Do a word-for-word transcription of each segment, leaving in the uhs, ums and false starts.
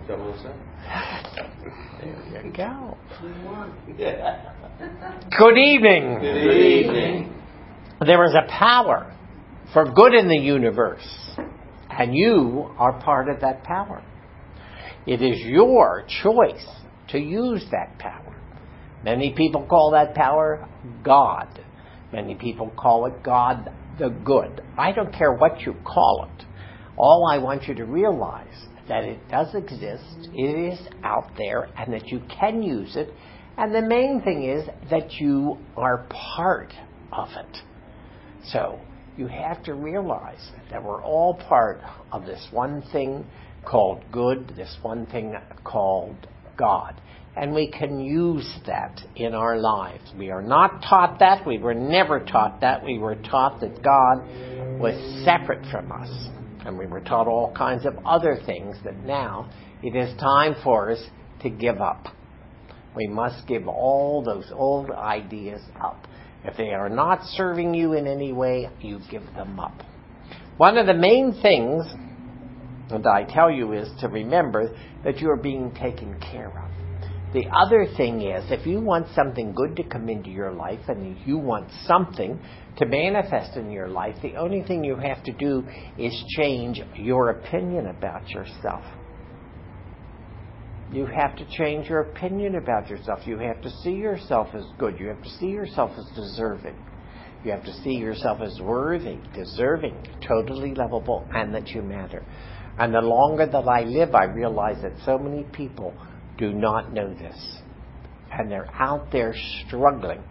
double oh seven. There you go. Good evening. Good evening. There is a power for good in the universe, and you are part of that power. It is your choice to use that power. Many people call that power God. Many people call it God the Good. I don't care what you call it. All I want you to realize that it does exist, it is out there, and that you can use it. And the main thing is that you are part of it. So you have to realize that we're all part of this one thing called good, this one thing called God. And we can use that in our lives. We are not taught that. We were never taught that. We were taught that God was separate from us. And we were taught all kinds of other things that now it is time for us to give up. We must give all those old ideas up. If they are not serving you in any way, you give them up. One of the main things that I tell you is to remember that you are being taken care of. The other thing is, if you want something good to come into your life and you want something to manifest in your life, the only thing you have to do is change your opinion about yourself. You have to change your opinion about yourself. You have to see yourself as good. You have to see yourself as deserving. You have to see yourself as worthy, deserving, totally lovable, and that you matter. And the longer that I live, I realize that so many people do not know this. And they're out there struggling.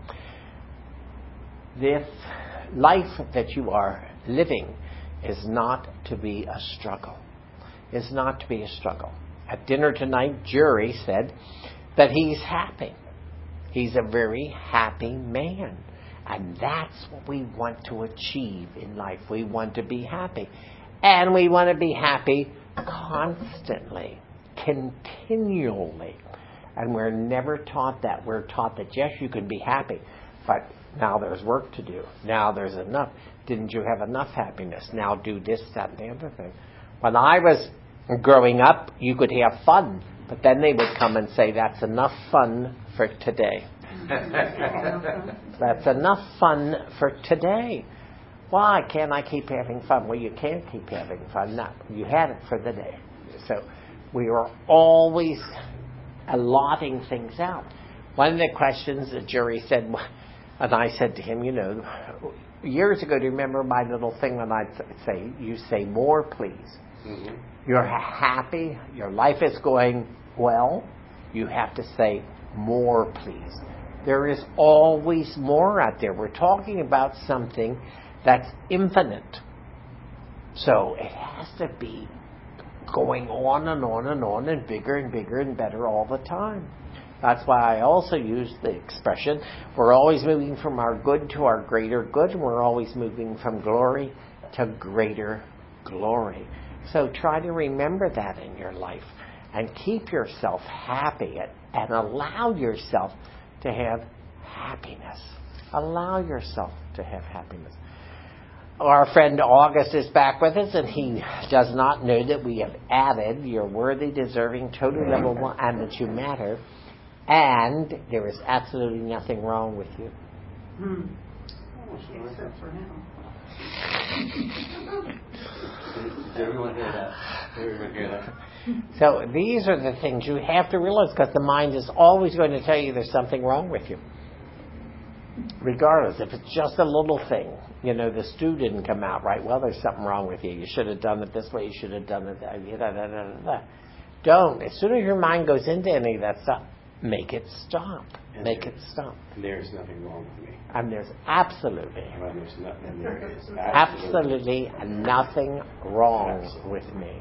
This life that you are living is not to be a struggle. It's not to be a struggle. At dinner tonight, Jerry said that he's happy. He's a very happy man. And that's what we want to achieve in life. We want to be happy. And we want to be happy constantly, continually. And we're never taught that. We're taught that, yes, you can be happy, but now there's work to do. Now there's enough. Didn't you have enough happiness? Now do this, that, and the other thing. When I was growing up, you could have fun, but then they would come and say, that's enough fun for today. That's enough fun for today. Why can't I keep having fun? Well, you can't keep having fun. No, you had it for the day. So we are always allotting things out. One of the questions that Jerry said, and I said to him, you know, years ago, do you remember my little thing when I'd say, you say more, please? Mm-hmm. You're happy, your life is going well, you have to say more, please. There is always more out there. We're talking about something that's infinite. So it has to be going on and on and on and bigger and bigger and better all the time. That's why I also use the expression, we're always moving from our good to our greater good, and we're always moving from glory to greater glory. So try to remember that in your life and keep yourself happy and, and allow yourself to have happiness. Allow yourself to have happiness. Our friend August is back with us, and he does not know that we have added you're worthy, deserving, totally lovable, and that you matter. And there is absolutely nothing wrong with you. Hmm. Except for him. Did everyone hear that? Did everyone hear that? So these are the things you have to realize, because the mind is always going to tell you there's something wrong with you. Regardless, if it's just a little thing, you know, the stew didn't come out right. Well, there's something wrong with you. You should have done it this way. You should have done it that way. Da, da, da, da, da. Don't. As soon as your mind goes into any of that stuff, make it stop. And make it stop. And there's nothing wrong with me. And there's absolutely, Well, there's not, and there is absolutely, absolutely nothing wrong absolutely. with me.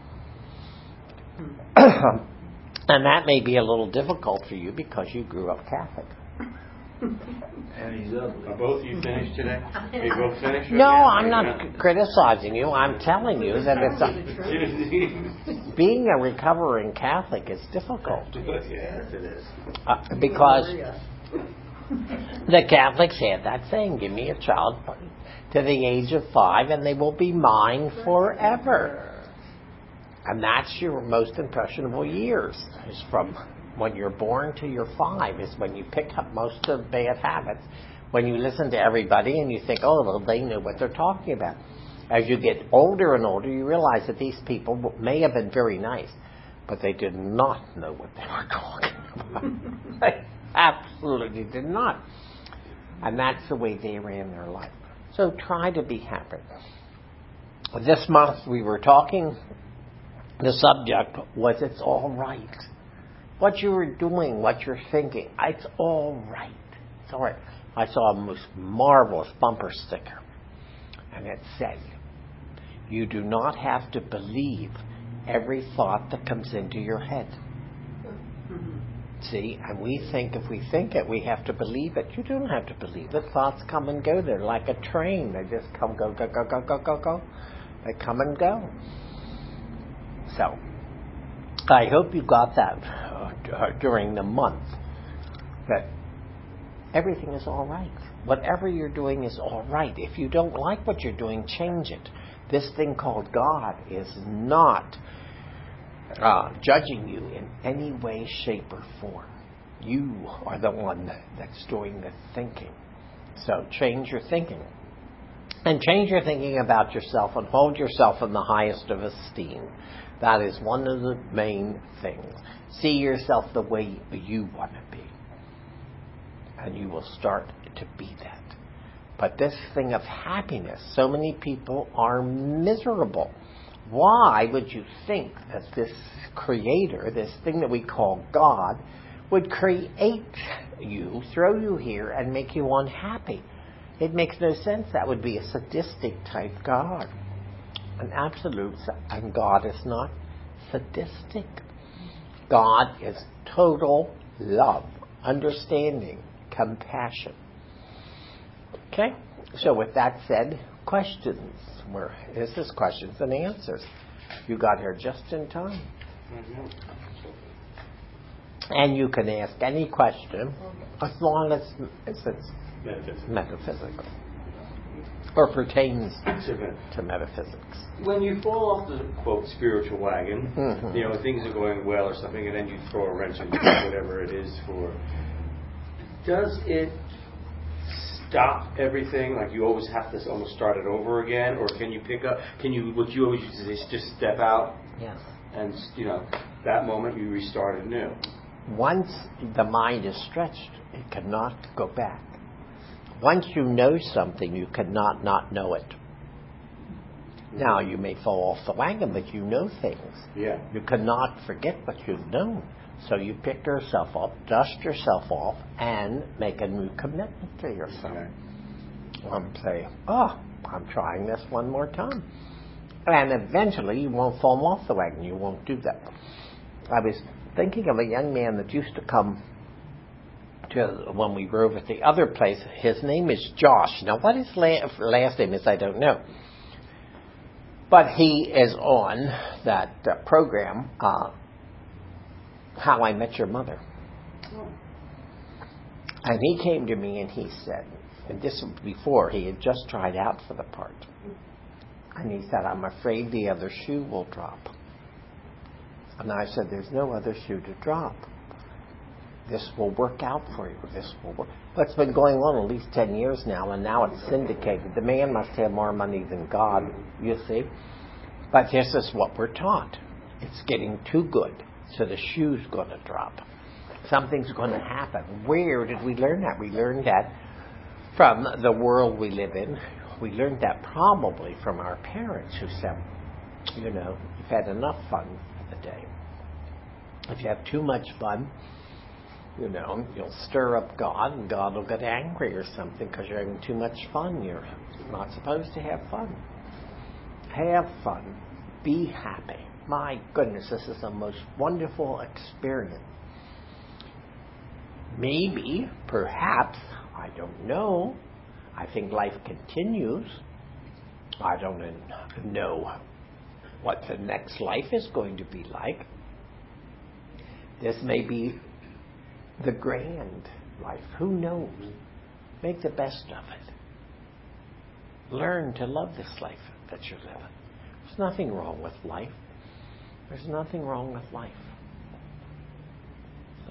And that may be a little difficult for you because you grew up Catholic. And he's ugly. Are both of you finished today? Are you both finished? No, I'm not c- criticizing you. I'm telling you that it's a, being a recovering Catholic is difficult. Yes, it is. Uh, because the Catholics had that saying, give me a child to the age of five and they will be mine forever. And that's your most impressionable years, is from when you're born to you're five, is when you pick up most of the bad habits. When you listen to everybody and you think, oh, well, they know what they're talking about. As you get older and older, you realize that these people may have been very nice, but they did not know what they were talking about. They absolutely did not. And that's the way they ran their life. So try to be happy. This month we were talking, the subject was it's all right. What you were doing, what you're thinking, it's all right. It's all right. I saw a most marvelous bumper sticker, and it said, you do not have to believe every thought that comes into your head. Mm-hmm. See, and we think if we think it, we have to believe it. You don't have to believe it. Thoughts come and go. They're like a train. They just come, go, go, go, go, go, go, go. They come and go. So, I hope you got that uh, during the month, that everything is all right. Whatever you're doing is all right. If you don't like what you're doing, change it. This thing called God is not uh, judging you in any way, shape, or form. You are the one that's doing the thinking. So change your thinking. And change your thinking about yourself and hold yourself in the highest of esteem. That is one of the main things. See yourself the way you want to be. And you will start to be that. But this thing of happiness, so many people are miserable. Why would you think that this creator, this thing that we call God, would create you, throw you here, and make you unhappy? It makes no sense. That would be a sadistic type God. An absolute, and God is not sadistic. God is total love, understanding, compassion. Okay? So with that said, questions. Where is this questions and answers? You got here just in time. Mm-hmm. And you can ask any question as long as it's metaphysical, metaphysical or pertains to metaphysics. When you fall off the, quote, spiritual wagon, mm-hmm. you know, things are going well or something, and then you throw a wrench into whatever it is for, does it stop everything? Like you always have to almost start it over again? Or can you pick up, can you, what you always used to say is just step out? Yes. And, you know, that moment you restart it new. Once the mind is stretched, it cannot go back. Once you know something, you cannot not know it. Now, you may fall off the wagon, but you know things. Yeah. You cannot forget what you've known. So you pick yourself up, dust yourself off, and make a new commitment to yourself. Okay. And say, oh, I'm trying this one more time. And eventually you won't fall off the wagon. You won't do that. I was thinking of a young man that used to come to when we were over at the other place. His name is Josh. Now, what his la- last name is, I don't know. But he is on that uh, program, uh, How I Met Your Mother. Oh. And he came to me and he said, and this was before he had just tried out for the part. And he said, I'm afraid the other shoe will drop. And I said, there's no other shoe to drop. This will work out for you. This will work. Well, it's been going on at least ten years now, and now it's syndicated. The man must have more money than God, you see. But this is what we're taught. It's getting too good, so the shoe's going to drop. Something's going to happen. Where did we learn that? We learned that from the world we live in. We learned that probably from our parents who said, you know, you've had enough fun for the day. If you have too much fun, you know, you'll stir up God, and God will get angry or something because you're having too much fun. You're not supposed to have fun. Have fun. Be happy. My goodness, this is the most wonderful experience. Maybe, perhaps, I don't know. I think life continues. I don't know what the next life is going to be like. This may be the grand life. Who knows? Make the best of it. Learn to love this life that you're living. There's nothing wrong with life. There's nothing wrong with life. So.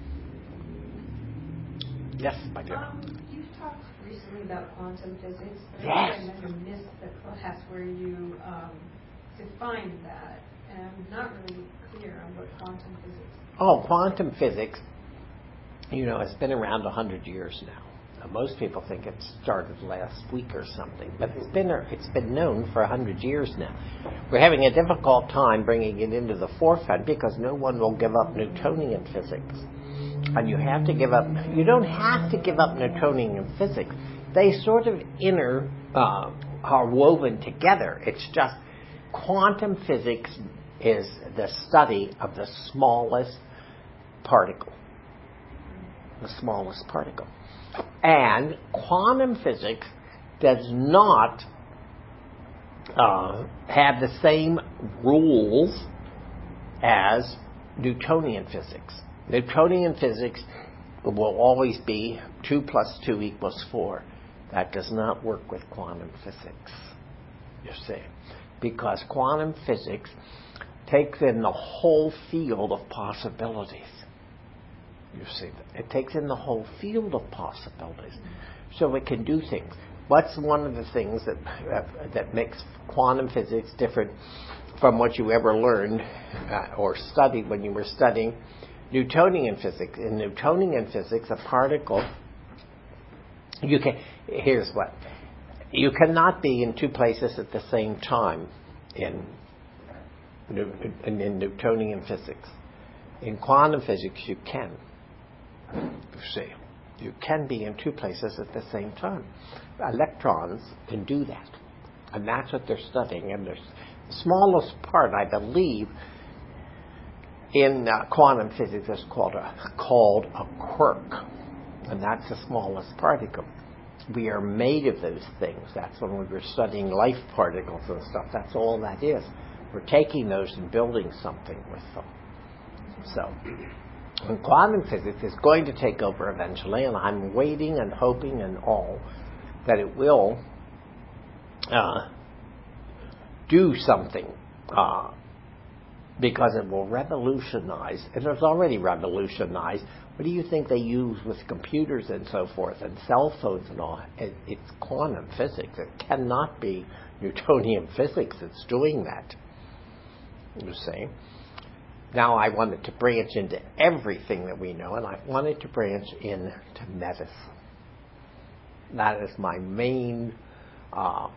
Yes, my dear. Um, you've talked recently about quantum physics, but Yes. I think I might have missed the class where you um, defined that, and I'm not really clear on what quantum physics is. Oh, quantum physics, you know, it's been around one hundred years now. Now, most people think it started last week or something, but it's been it's been known for one hundred years now. We're having a difficult time bringing it into the forefront because no one will give up Newtonian physics. And you have to give up, you don't have to give up Newtonian physics. They sort of inter, uh, are woven together. It's just quantum physics is the study of the smallest particle. The smallest particle. And quantum physics does not uh, have the same rules as Newtonian physics. Newtonian physics will always be two plus two equals four. That does not work with quantum physics, you see, because quantum physics takes in the whole field of possibilities. You see, it takes in the whole field of possibilities, so it can do things. What's one of the things that uh, that makes quantum physics different from what you ever learned uh, or studied when you were studying Newtonian physics? In Newtonian physics, a particle, you can, here's what, you cannot be in two places at the same time in, in, in Newtonian physics. In quantum physics, you can. You see, you can be in two places at the same time. Electrons can do that, and that's what they're studying. And the smallest part, I believe, in uh, quantum physics is called a, called a quark, and that's the smallest particle. We are made of those things. That's when we were studying life particles and stuff. That's all that is. We're taking those and building something with them. So, and quantum physics is going to take over eventually, and I'm waiting and hoping and all that it will uh, do something. Uh, Because it will revolutionize. It has already revolutionized. What do you think they use with computers and so forth and cell phones and all? It, it's quantum physics. It cannot be Newtonian physics that's doing that. You see? Now I wanted to branch into everything that we know, and I wanted to branch into medicine. That is my main uh,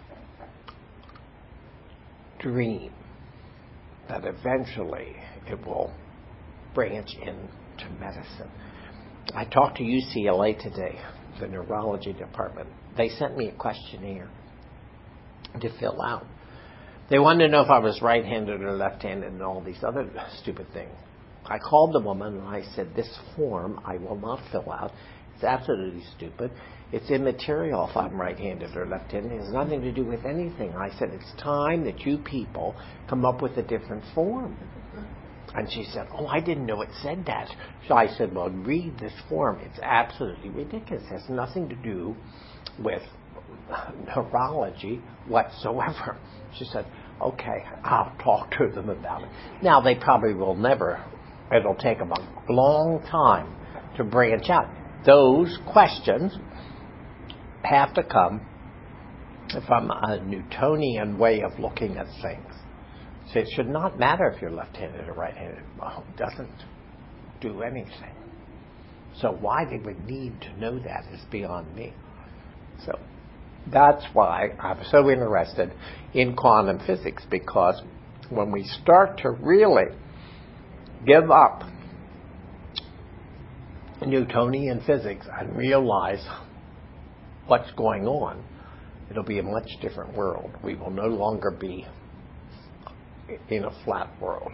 dream. That eventually it will branch into medicine. I talked to U C L A today, the neurology department. They sent me a questionnaire to fill out. They wanted to know if I was right-handed or left-handed and all these other stupid things. I called the woman and I said, this form I will not fill out. It's absolutely stupid. It's immaterial if I'm right-handed or left-handed. It has nothing to do with anything. I said, it's time that you people come up with a different form. And she said, oh, I didn't know it said that. So I said, well, read this form. It's absolutely ridiculous. It has nothing to do with neurology whatsoever. She said, okay, I'll talk to them about it. Now, they probably will never, it'll take them a long time to branch out. Those questions have to come from a Newtonian way of looking at things. So it should not matter if you're left-handed or right-handed. Well, it doesn't do anything. So why they would need to know that is beyond me. So that's why I'm so interested in quantum physics, because when we start to really give up Newtonian physics and realize what's going on, it'll be a much different world. We will no longer be in a flat world.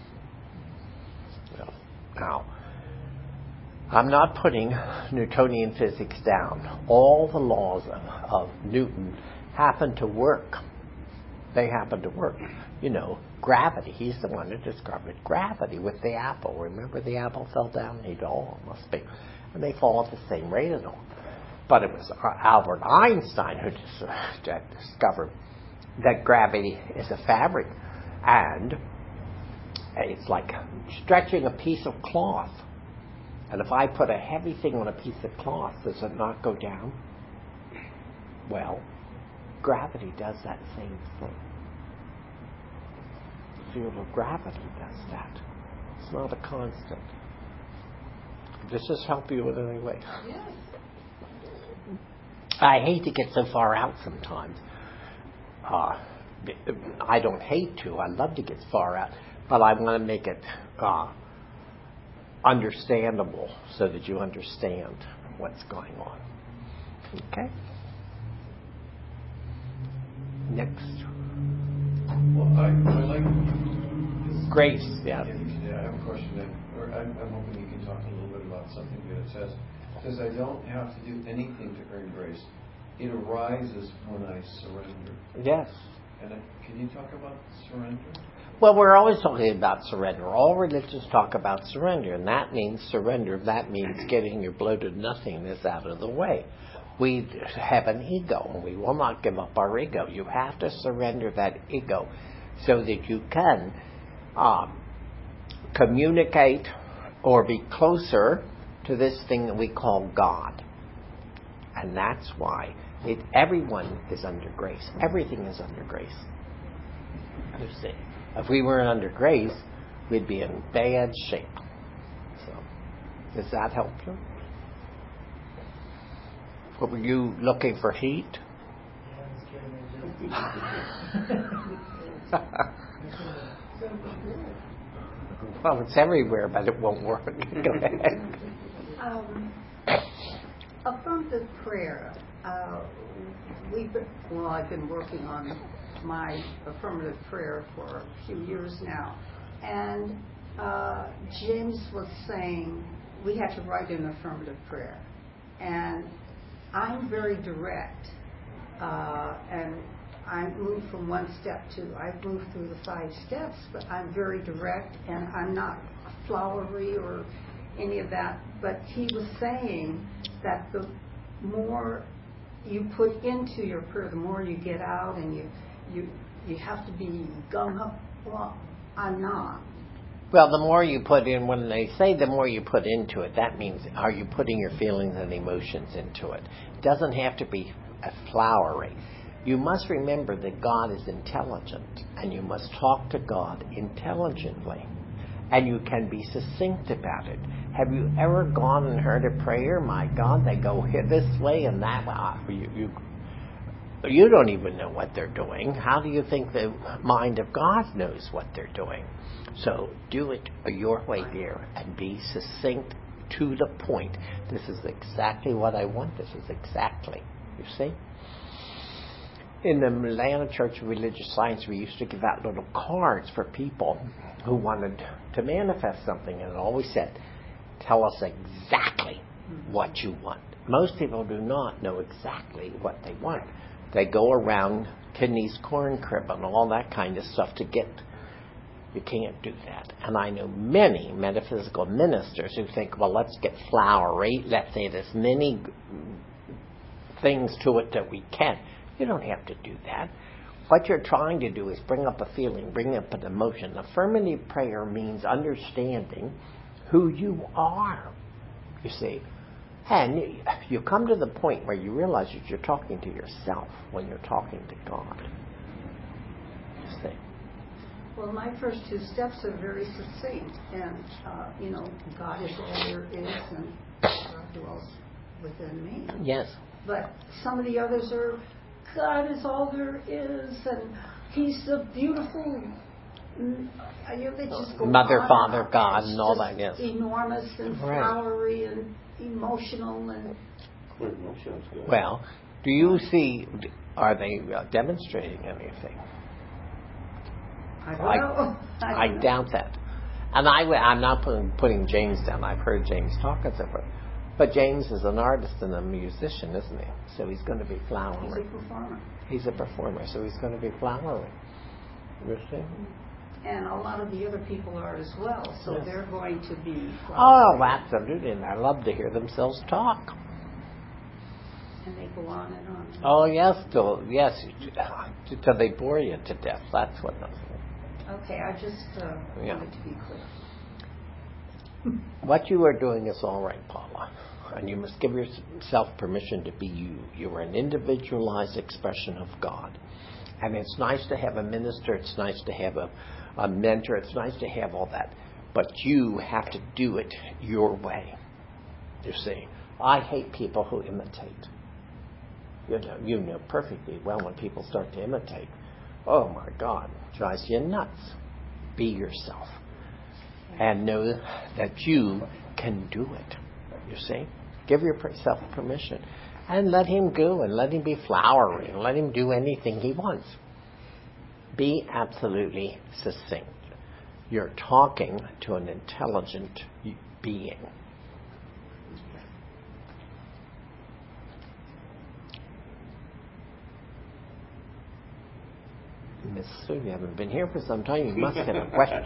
Now, I'm not putting Newtonian physics down. All the laws of, of Newton happen to work. They happen to work. You know, gravity. He's the one that discovered gravity with the apple. Remember the apple fell down? He'd all oh, must be. And they fall at the same rate and all. But it was Albert Einstein who discovered that gravity is a fabric. And it's like stretching a piece of cloth. And if I put a heavy thing on a piece of cloth, does it not go down? Well, gravity does that same thing. The field of gravity does that. It's not a constant. Does this help you in any way? Yes. I hate to get so far out sometimes. Uh, I don't hate to. I love to get far out. But I want to make it uh, understandable so that you understand what's going on. Okay? Next. Well, I, I like Grace, yeah. Yeah, I have a question. That, or I'm, I'm hoping you can talk a little bit about something that it says. It says, I don't have to do anything to earn grace. It arises when I surrender. Yes. And I, can you talk about surrender? Well, we're always talking about surrender. All religions talk about surrender, and that means surrender. That means getting your bloated nothingness out of the way. We have an ego, and we will not give up our ego. You have to surrender that ego so that you can um, communicate or be closer to this thing that we call God. And that's why it, everyone is under grace. Everything is under grace. You see, if we weren't under grace, we'd be in bad shape. So, does that help you? What, were you looking for heat? Well, it's everywhere, but it won't work. Go ahead. Um, affirmative prayer. Uh, we've been, well, I've been working on my affirmative prayer for a few years now, and uh, James was saying we had to write an affirmative prayer, and I'm very direct, uh, and I move from one step to, I've moved through the five steps, but I'm very direct, and I'm not flowery or any of that. But he was saying that the more you put into your prayer, the more you get out, and you you you have to be gung up. Well, I'm not. Well, the more you put in, when they say the more you put into it, that means are you putting your feelings and emotions into it? It doesn't have to be a flowery. You must remember that God is intelligent, and you must talk to God intelligently, and you can be succinct about it. Have you ever gone and heard a prayer? My God, they go here this way and that way. You, you, you don't even know what they're doing. How do you think the mind of God knows what they're doing? So do it your way, dear, and be succinct to the point. This is exactly what I want. This is exactly, you see? In the Atlanta Church of Religious Science, we used to give out little cards for people who wanted to manifest something, and it always said, tell us exactly what you want. Most people do not know exactly what they want. They go around Kidney's corn crib and all that kind of stuff to get. You can't do that. And I know many metaphysical ministers who think, well, let's get flowery. Let's say there's many things to it that we can. You don't have to do that. What you're trying to do is bring up a feeling, bring up an emotion. Affirmative prayer means understanding who you are, you see. And you come to the point where you realize that you're talking to yourself when you're talking to God. You see. Well, my first two steps are very succinct, and, uh, you know, God is all there is, and God dwells within me. Yes. But some of the others are, God is all there is, and He's the beautiful, uh, you know, they just go Mother, on Father, and God, it's and all just that, yes. enormous and Right. flowery and emotional and. Well, do you see, are they uh, demonstrating anything? I don't I, know. I, I don't know. doubt that. And I, I'm not putting, putting James down. I've heard James talk and so forth. But James is an artist and a musician, isn't he? So he's going to be flowery. He's a performer. He's a performer, so he's going to be flowery. You see? And a lot of the other people are as well, so Yes. they're going to be Oh, flowery. absolutely. And I love to hear themselves talk. And they go on and on. Oh, yes, till, yes, till they bore you to death. That's what. Okay, I just uh, Yeah. wanted to be clear. What you are doing is all right, Paula. And you must give yourself permission to be you. You are an individualized expression of God. And it's nice to have a minister. It's nice to have a, a mentor. It's nice to have all that. But you have to do it your way. You see, I hate people who imitate. You know, you know perfectly well when people start to imitate. Oh my God, it drives you nuts. Be yourself. And know that you can do it. You see? Give yourself permission. And let him go and let him be flowery and let him do anything he wants. Be absolutely succinct. You're talking to an intelligent being. Miss Sue, you haven't been here for some time. You must have a question.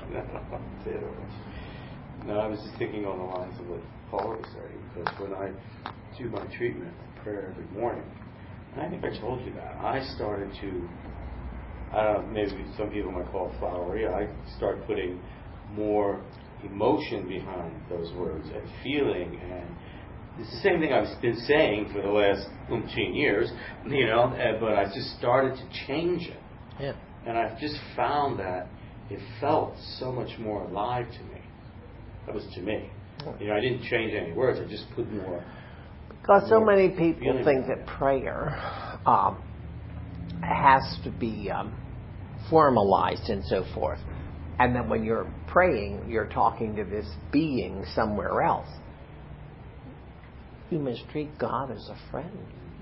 No, I was just thinking on the lines of what Paul was saying, because when I do my treatment, prayer every morning, and I think I told you that, I started to, I don't know, maybe some people might call it flowery, I start putting more emotion behind those words and feeling, and it's the same thing I've been saying for the last umpteen years, you know, but I just started to change it. Yeah. And I've just found that it felt so much more alive to me. That was to me. You know, I didn't change any words. I just put more. Because so more many people feeling think in that it. prayer um, has to be um, formalized and so forth. And then when you're praying, you're talking to this being somewhere else. You must treat God as a friend.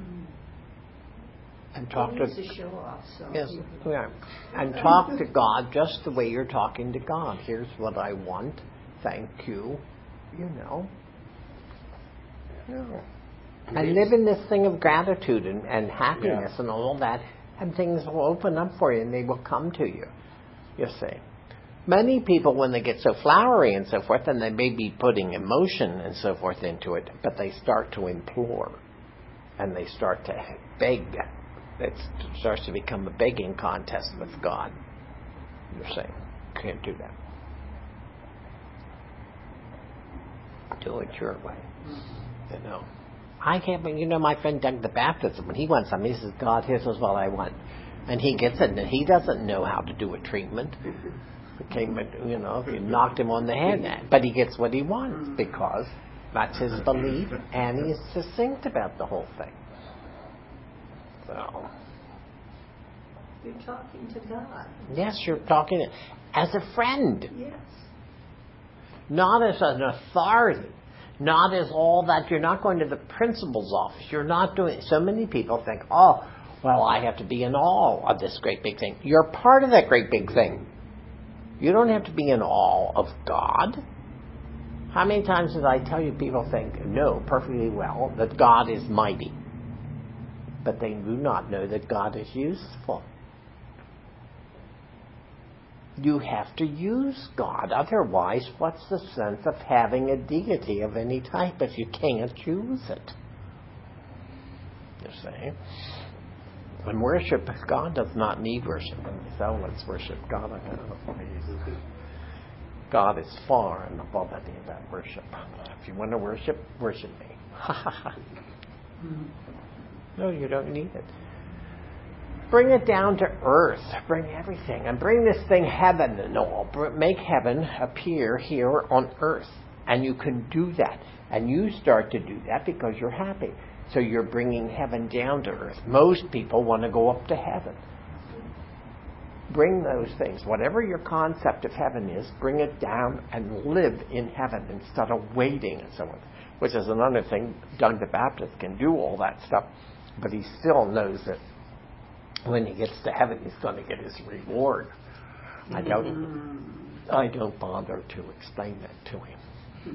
And talk He to needs to show off. So yes, you- yeah. And talk to God just the way you're talking to God. Here's what I want. Thank you. You know. Yeah. And live in this thing of gratitude and, and happiness Yeah. and all that, and things will open up for you and they will come to you. You see. Many people, when they get so flowery and so forth, and they may be putting emotion and so forth into it, but they start to implore and they start to beg. It starts to become a begging contest with God. You're saying, can't do that. Do it your way. You know. I can't, you know, my friend Doug the Baptist, when he wants something, he says, God, here's what I want. And he gets it, and he doesn't know how to do a treatment. Became, you know, you knocked him on the head. But he gets what he wants because that's his belief, and he's succinct about the whole thing. So, You're talking to God. yes, you're talking as a friend, Yes. not as an authority, not as all that. You're not going to the principal's office. You're not doing. So many people think, oh, well, I have to be in awe of this great big thing. You're part of that great big thing. You don't have to be in awe of God. How many times did I tell you people think, know perfectly well that God is mighty, but they do not know that God is useful. You have to use God. Otherwise, what's the sense of having a deity of any type if you can't use it? You see? And worship, God does not need worship. So let's worship God. God is far and above any of that worship. If you want to worship, worship me. No, you don't need it. Bring it down to earth. Bring everything. And bring this thing heaven and all. Make heaven appear here on earth. And you can do that. And you start to do that because you're happy. So you're bringing heaven down to earth. Most people want to go up to heaven. Bring those things. Whatever your concept of heaven is, bring it down and live in heaven instead of waiting and so on. Which is another thing. Doug the Baptist can do all that stuff. But he still knows that when he gets to heaven, he's going to get his reward. I don't, I don't bother to explain that to him.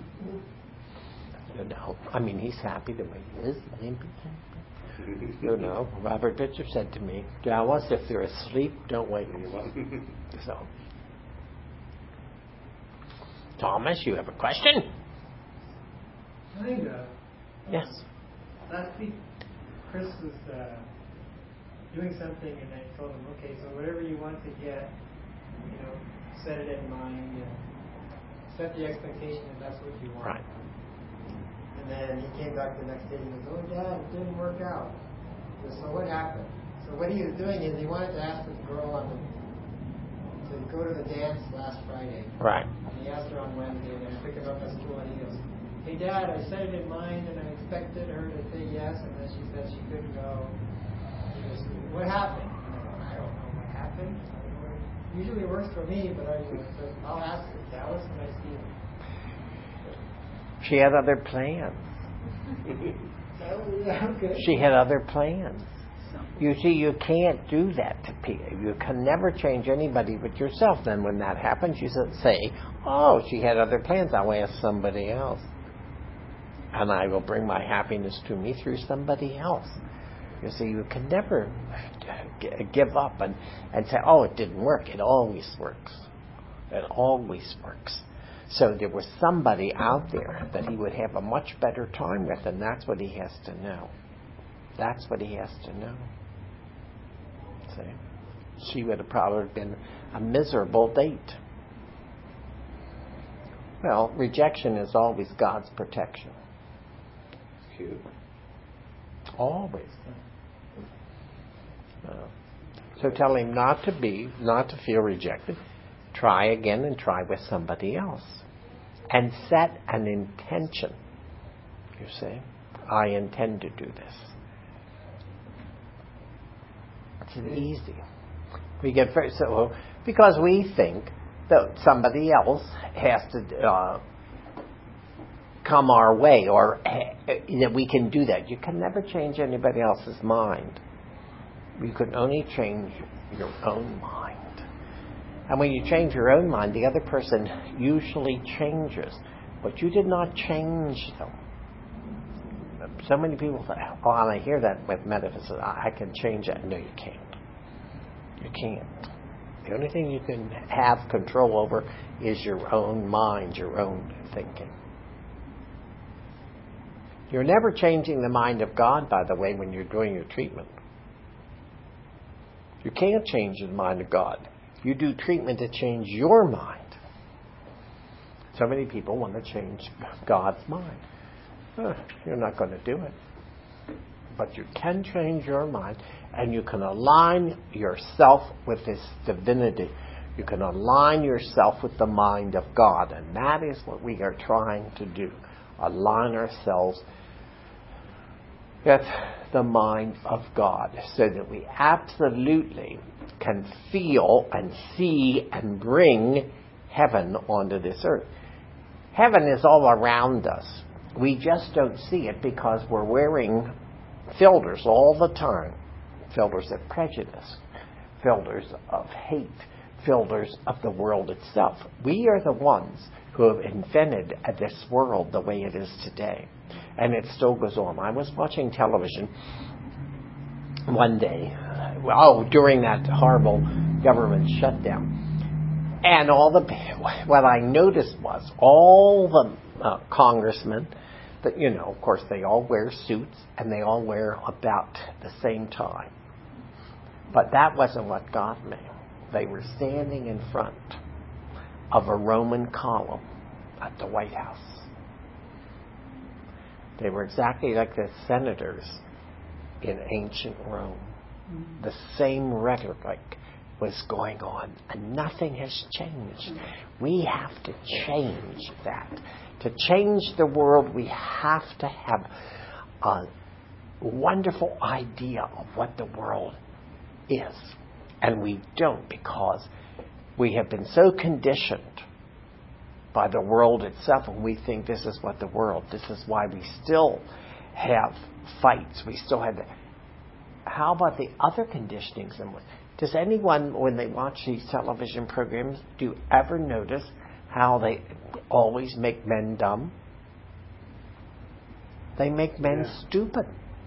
You know, I mean, he's happy the way he is. You know, Robert Bitcher said to me, Dallas, if they're asleep, don't wake them. So, Thomas, you have a question? Kind of. Yes. Last week, Chris was uh, doing something, and I told him, okay, so whatever you want to get, you know, set it in mind and set the expectation that that's what you want. Right. And then he came back the next day and he goes, oh, Dad, it didn't work out. I said, so what happened? So what he was doing is he wanted to ask this girl on the, to go to the dance last Friday. Right. And he asked her on Wednesday, and then I picked her up at school, and he goes, hey, Dad, I set it in mind, and I expected her to say yes, and then she said she couldn't go. He goes, what happened? And I go, I don't know what happened. I don't know. It usually works for me, but I, so I'll ask Dallas when I see him. She had other plans. So, yeah, okay. She had other plans. You see, you can't do that to people. You can never change anybody but yourself. Then when that happens, you say, oh, she had other plans. I'll ask somebody else. And I will bring my happiness to me through somebody else. You see, you can never give up and, and say, oh, it didn't work. It always works. It always works. So there was somebody out there that he would have a much better time with, and that's what he has to know. That's what he has to know. See? She would have probably been a miserable date. Well, rejection is always God's protection. Cute. Always. Uh, so tell him not to be, not to feel rejected. Try again and try with somebody else. And set an intention. You see? I intend to do this. It's easy. We get very, so because we think that somebody else has to uh, come our way, or uh, that we can do that. You can never change anybody else's mind. You can only change your own mind. And when you change your own mind, the other person usually changes, but you did not change them. So many people say, oh, and I hear that with metaphysics, I can change that. No, you can't. You can't. The only thing you can have control over is your own mind, your own thinking. You're never changing the mind of God, by the way, when you're doing your treatment. You can't change the mind of God. You do treatment to change your mind. So many people want to change God's mind. Uh, you're not going to do it. But you can change your mind, and you can align yourself with His divinity. You can align yourself with the mind of God, and that is what we are trying to do. Align ourselves with the mind of God, so that we absolutely can feel and see and bring heaven onto this earth. Heaven is all around us. We just don't see it because we're wearing filters all the time. Filters of prejudice, filters of hate, filters of the world itself. We are the ones who have invented this world the way it is today. And it still goes on. I was watching television one day, oh, during that horrible government shutdown. And all the, what I noticed was all the uh, congressmen, that, you know, of course, they all wear suits and they all wear about the same time. But that wasn't what got me. They were standing in front of a Roman column at the White House. They were exactly like the senators in ancient Rome. Mm-hmm. The same rhetoric was going on, and nothing has changed. We have to change that. To change the world, we have to have a wonderful idea of what the world is. And we don't, because we have been so conditioned by the world itself, and we think this is what the world, this is why we still have fights. We still have the, how about the other conditionings? Does anyone, when they watch these television programs, do you ever notice how they always make men dumb? They make men yeah. stupid.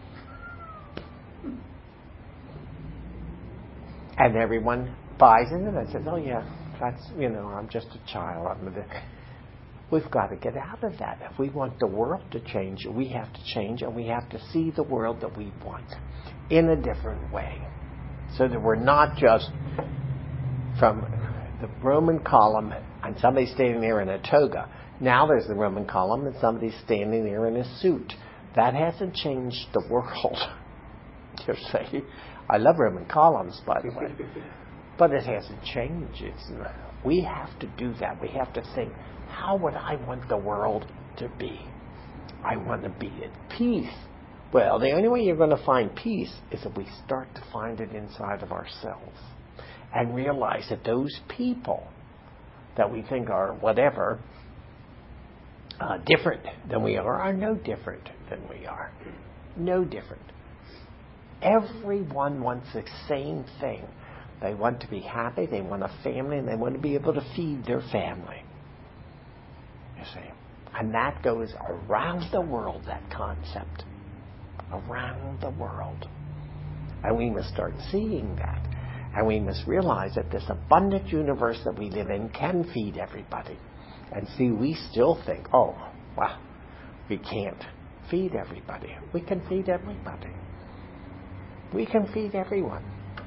And everyone buys into that and says, oh yeah, that's, you know, I'm just a child. I'm a, we've got to get out of that. If we want the world to change, we have to change, and we have to see the world that we want in a different way. So that we're not just from the Roman column and somebody's standing there in a toga. Now there's the Roman column and somebody's standing there in a suit. That hasn't changed the world. You say, I love Roman columns, by the way, but it hasn't changed. It's, we have to do that. We have to think, how would I want the world to be? I want to be at peace. Well, the only way you're going to find peace is if we start to find it inside of ourselves and realize that those people that we think are whatever, uh, different than we are, are no different than we are. No different. Everyone wants the same thing. They want to be happy, they want a family, and they want to be able to feed their family. You see? And that goes around the world, that concept. Around the world. And we must start seeing that. And we must realize that this abundant universe that we live in can feed everybody. And see, we still think, oh, well, we can't feed everybody. We can feed everybody. We can feed everyone.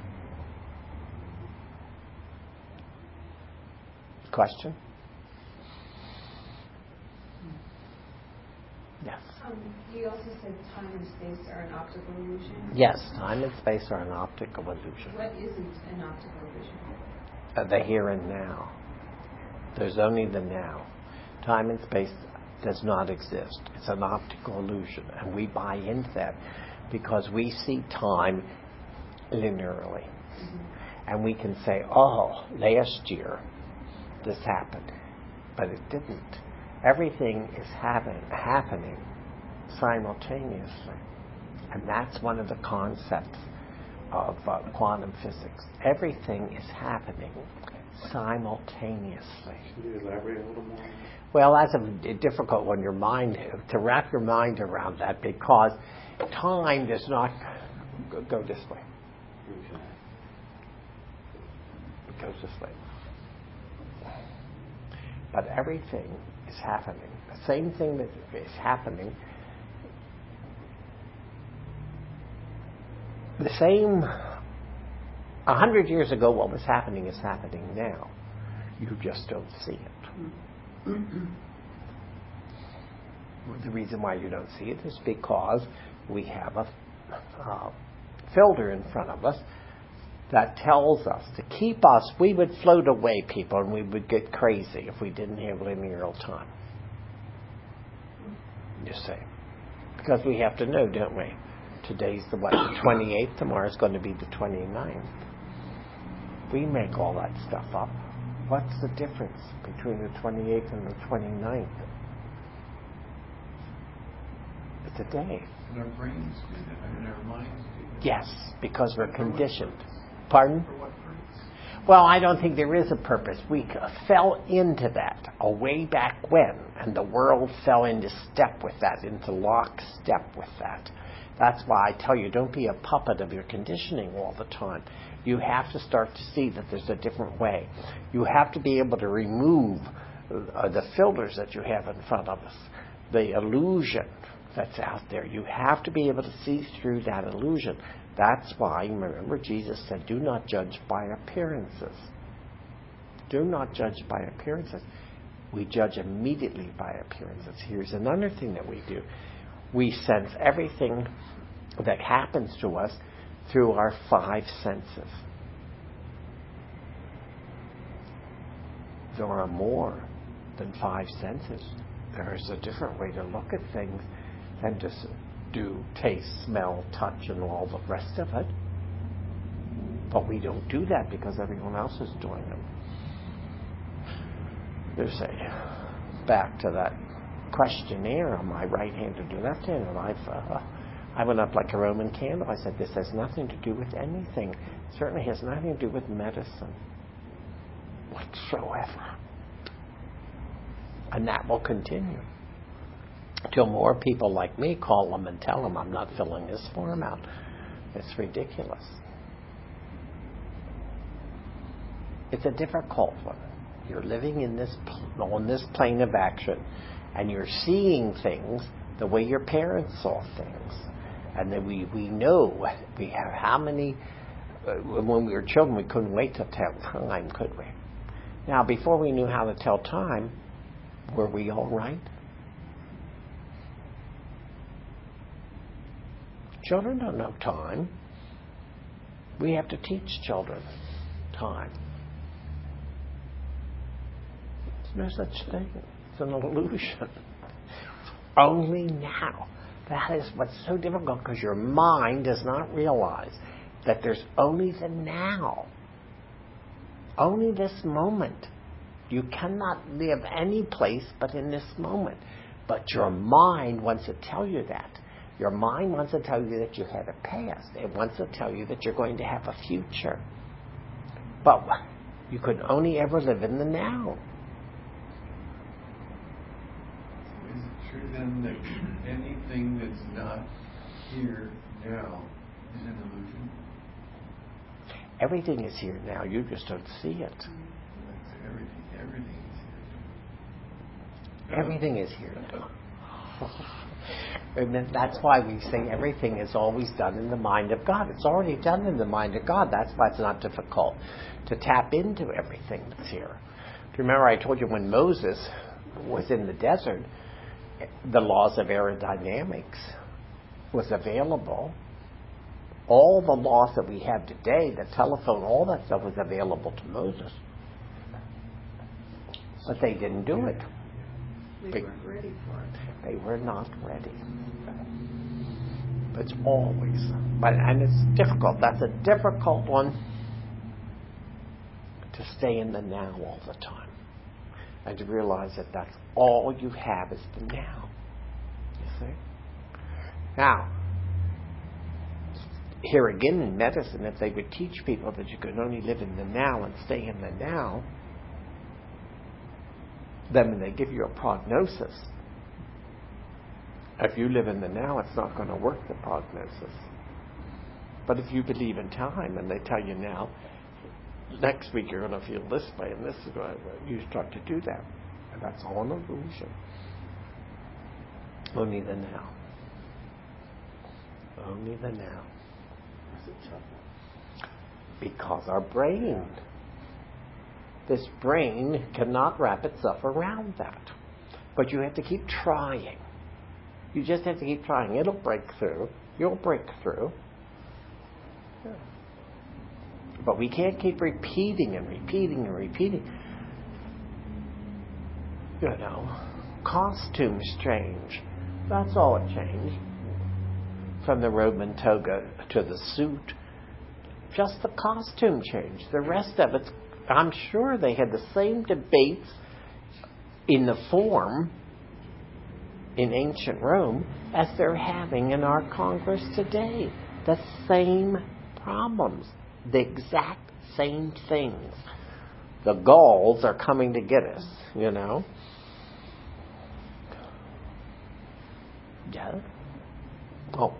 Question? Yes. Um, you also said time and space are an optical illusion. Yes, time and space are an optical illusion. What isn't an optical illusion? Uh, the here and now. There's only the now. Time and space does not exist. It's an optical illusion, and we buy into that because we see time linearly. Mm-hmm. And we can say, oh, last year this happened, but it didn't. Everything is happen, happening simultaneously. And that's one of the concepts of uh, quantum physics. Everything is happening simultaneously. Can you elaborate a little more? Well, that's a, a difficult one, your mind, to wrap your mind around that, because time does not go, go this way. Okay. It goes this way. But everything is happening. The same thing that is happening, the same, a hundred years ago what was happening is happening now. You just don't see it. Mm-hmm. The reason why you don't see it is because we have a uh, filter in front of us that tells us to keep us, we would float away, people, and we would get crazy if we didn't have linear time. You see. Because we have to know, don't we? Today's the what? The twenty-eighth. Tomorrow's going to be the twenty-ninth. We make all that stuff up. What's the difference between the twenty-eighth and the twenty-ninth? It's a day. And our brains do that. I mean, our minds do that. Yes, because we're conditioned. Pardon? Well, I don't think there is a purpose. We fell into that a way back when, and the world fell into step with that, into lockstep with that. That's why I tell you, don't be a puppet of your conditioning all the time. You have to start to see that there's a different way. You have to be able to remove uh, the filters that you have in front of us, the illusion that's out there. You have to be able to see through that illusion. That's why, remember, Jesus said, do not judge by appearances. Do not judge by appearances. We judge immediately by appearances. Here's another thing that we do. We sense everything that happens to us through our five senses. There are more than five senses. There is a different way to look at things than just do taste, smell, touch, and all the rest of it. But we don't do that because everyone else is doing them. There's a, back to that questionnaire, am I right-handed or left-handed? I've, uh, I went up like a Roman candle. I said, this has nothing to do with anything. It certainly has nothing to do with medicine whatsoever. And that will continue till more people like me call them and tell them I'm not filling this form out. It's ridiculous. It's a difficult one. You're living in this on this plane of action, and you're seeing things the way your parents saw things. And then we, we know we have how many, uh, when we were children, we couldn't wait to tell time, could we? Now, before we knew how to tell time, were we all right? Children don't know time. We have to teach children time. There's no such thing. It's an illusion. Only now. That is what's so difficult, because your mind does not realize that there's only the now. Only this moment. You cannot live any place but in this moment. But your mind wants to tell you that. Your mind wants to tell you that you have a past. It wants to tell you that you're going to have a future. But you can only ever live in the now. Is it true then that anything that's not here now is an illusion? Everything is here now. You just don't see it. That's everything. Everything is here. Everything is here now. And that's why we say everything is always done in the mind of God. It's already done in the mind of God. That's why it's not difficult to tap into everything that's here. Do you remember I told you when Moses was in the desert, the laws of aerodynamics was available. All the laws that we have today, the telephone, all that stuff was available to Moses. But they didn't do it. They weren't ready for it. They were not ready. It's always, but and it's difficult. That's a difficult one, to stay in the now all the time, and to realize that that's all you have is the now. You see? Now, here again in medicine, if they would teach people that you can only live in the now and stay in the now, then when they give you a prognosis, if you live in the now, it's not going to work, the prognosis. But if you believe in time and they tell you now, next week you're going to feel this way and this is going to, you start to do that. And that's all an illusion. Only the now. Only the now. Because our brain, this brain cannot wrap itself around that. But you have to keep trying. You just have to keep trying. It'll break through. You'll break through. Yeah. But we can't keep repeating and repeating and repeating. You know, costumes change. That's all it changed. From the Roman toga to the suit. Just the costume changed. The rest of it, I'm sure they had the same debates in the form in ancient Rome as they're having in our Congress today. The same problems. The exact same things. The Gauls are coming to get us, you know. Yeah. Oh.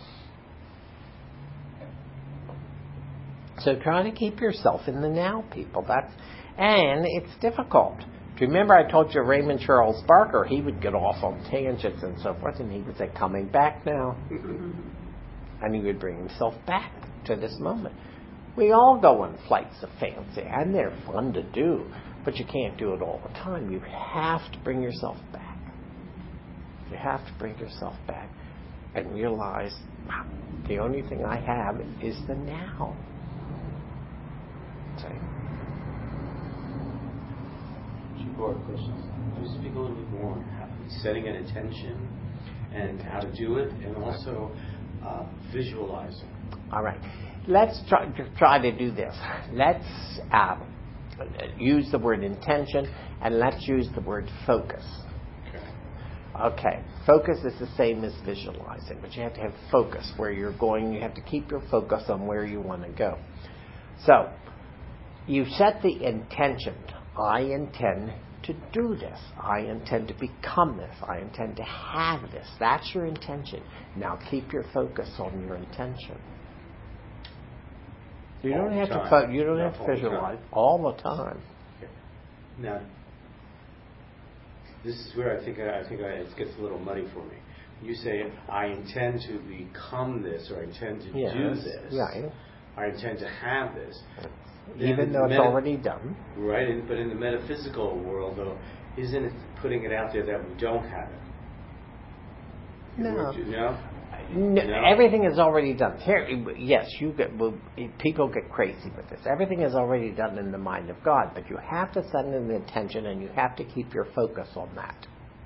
So try to keep yourself in the now, people. That's and it's difficult. Do you remember I told you Raymond Charles Barker, he would get off on tangents and so forth, and he would say, coming back now. And he would bring himself back to this moment. We all go on flights of fancy, and they're fun to do, but you can't do it all the time. You have to bring yourself back. You have to bring yourself back and realize, wow, the only thing I have is the now. See? More questions. Just speak a little bit more on how, setting an intention and how to do it, and also uh, visualizing. All right. Let's try, try to do this. Let's uh, use the word intention, and let's use the word focus. Okay. Okay. Focus is the same as visualizing, but you have to have focus where you're going. You have to keep your focus on where you want to go. So, you set the intention. I intend to do this. I intend to become this. I intend to have this. That's your intention. Now keep your focus on your intention. You all don't have time. to fo- you don't Not have to all visualize the all the time. Okay. Now, this is where I think I, I think I, it gets a little muddy for me. You say I intend to become this, or I intend to Yes. do this. Right. I intend to have this. Then even though it's meta- already done. Right, and, but in the metaphysical world, though, isn't it putting it out there that we don't have it? No. Would you- no? No, No. everything is already done. Here, yes, you get well, people get crazy with this. Everything is already done in the mind of God, but you have to set an intention and you have to keep your focus on that.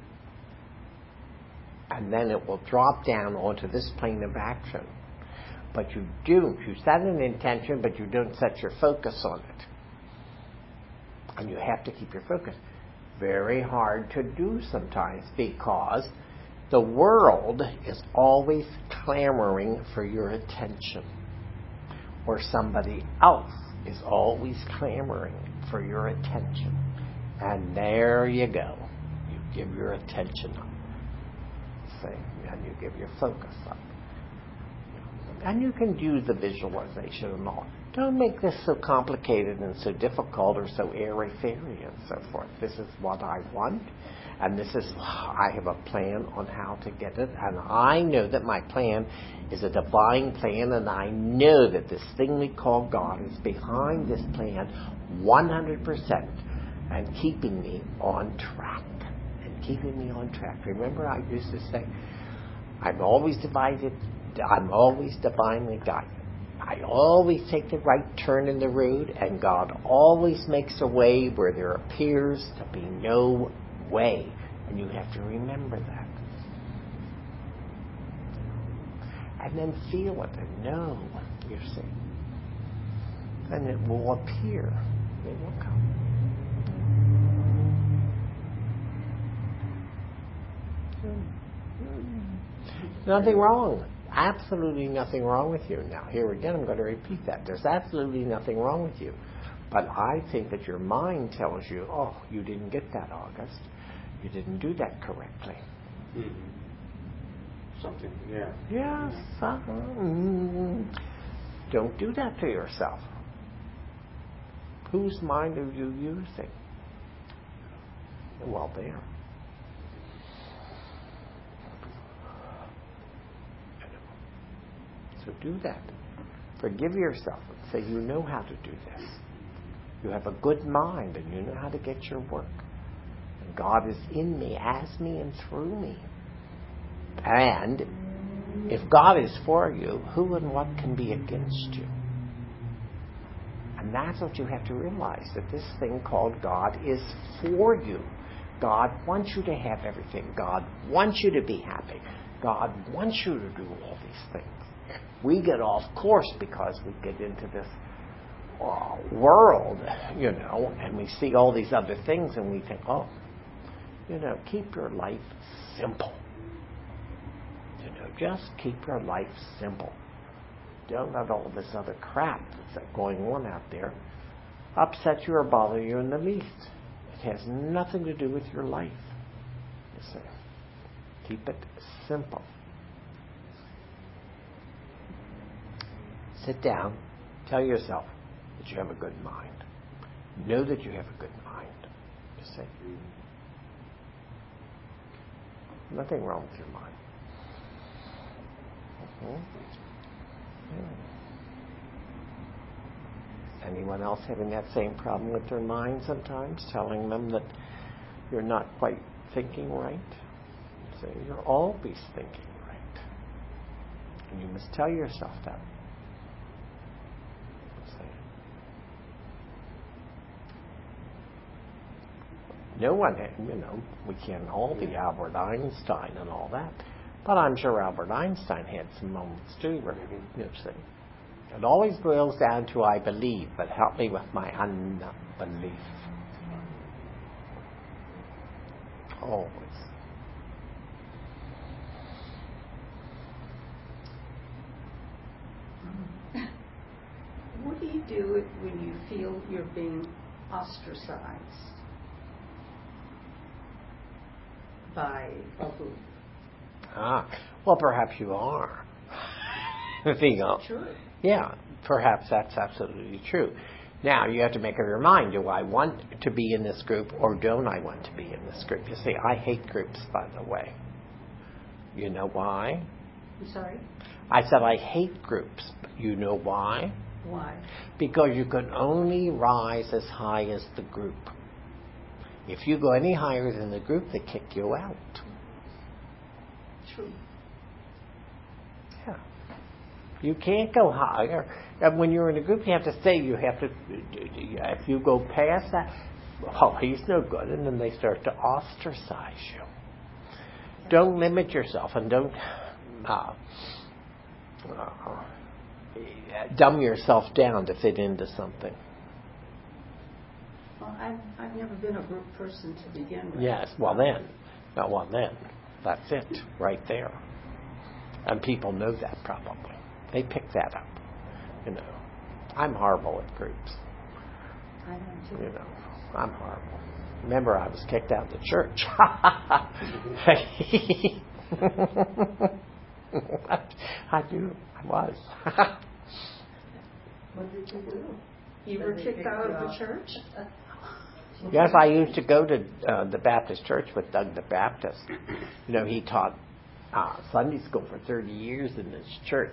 And then it will drop down onto this plane of action. But you do, you set an intention, but you don't set your focus on it. And you have to keep your focus. Very hard to do sometimes because the world is always clamoring for your attention. Or somebody else is always clamoring for your attention. And there you go. You give your attention up. See? And you give your focus up. And you can do the visualization and all. Don't make this so complicated and so difficult or so airy-fairy and so forth. This is what I want. And this is, I have a plan on how to get it. And I know that my plan is a divine plan. And I know that this thing we call God is behind this plan one hundred percent. And keeping me on track. And keeping me on track. Remember I used to say, I'm always divided. I'm always divinely guided. I always take the right turn in the road. And God always makes a way where there appears to be no way, and you have to remember that, and then feel it and know, you see, and it will appear, it will come. Nothing wrong, absolutely nothing wrong with you. Now here again I'm going to repeat that, there's absolutely nothing wrong with you. But I think that your mind tells you, oh, you didn't get that, August. You didn't do that correctly. Mm-hmm. Something, yeah. Yes. Uh, mm, don't do that to yourself. Whose mind are you using? Well, there. So do that. Forgive yourself and say, you know how to do this. You have a good mind and you know how to get your work. And God is in me, as me, and through me. And if God is for you, who and what can be against you? And that's what you have to realize, that this thing called God is for you. God wants you to have everything. God wants you to be happy. God wants you to do all these things. We get off course because we get into this Uh, world, you know, and we see all these other things and we think, oh, you know, keep your life simple. You know, just keep your life simple. Don't let all this other crap that's going on out there upset you or bother you in the least. It has nothing to do with your life. You see. Keep it simple. Sit down. Tell yourself that you have a good mind. Know that you have a good mind. You see? Nothing wrong with your mind. Mm-hmm. Yeah. Anyone else having that same problem with their mind sometimes? Telling them that you're not quite thinking right? So you're always thinking right. And you must tell yourself that. No one, you know, we can't all be Albert Einstein and all that. But I'm sure Albert Einstein had some moments too where, you see. It always boils down to I believe, but help me with my unbelief. Always. What do you do when you feel you're being ostracized by a group? Ah, well, perhaps you are. you know. True. Yeah, perhaps that's absolutely true. Now, you have to make up your mind, do I want to be in this group or don't I want to be in this group? You see, I hate groups, by the way. You know why? I'm sorry? I said I hate groups. You know why? Why? Because you can only rise as high as the group. If you go any higher than the group, they kick you out. True. Yeah. You can't go higher. And when you're in a group, you have to stay. You have to. If you go past that, oh, he's no good, and then they start to ostracize you. Don't limit yourself, and don't uh, uh, dumb yourself down to fit into something. Well, I've, I've never been a group person to begin with. Yes, well then, no, well then, that's it, right there. And people know that probably. They pick that up. You know, I'm horrible at groups. I don't too. You know, I'm horrible. Remember, I was kicked out of the church. I do. I was. What did you do? You were kicked out of the church? Yes, I used to go to uh, the Baptist church with Doug the Baptist. You know, he taught uh, Sunday school for thirty years in this church.